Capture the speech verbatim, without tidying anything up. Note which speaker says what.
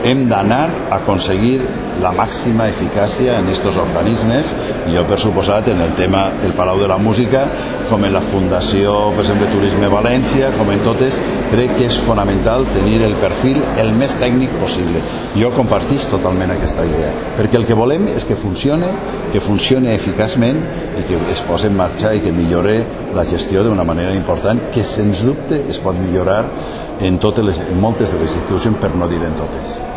Speaker 1: Hem d'anar a aconseguir la màxima eficàcia en aquests organismes, i jo per suposat en el tema del Palau de la Música, com en la Fundació, per exemple, Turisme València, com en totes, crec que és fonamental tenir el perfil el més tècnic possible. Jo compartís totalment aquesta idea, perquè el que volem és que funcione, que funcione eficaçment i que es posi en marxa i que millore la gestió d'una manera important, que sens dubte es pot millorar en, totes les, en moltes de les institucions, per no dir en totes.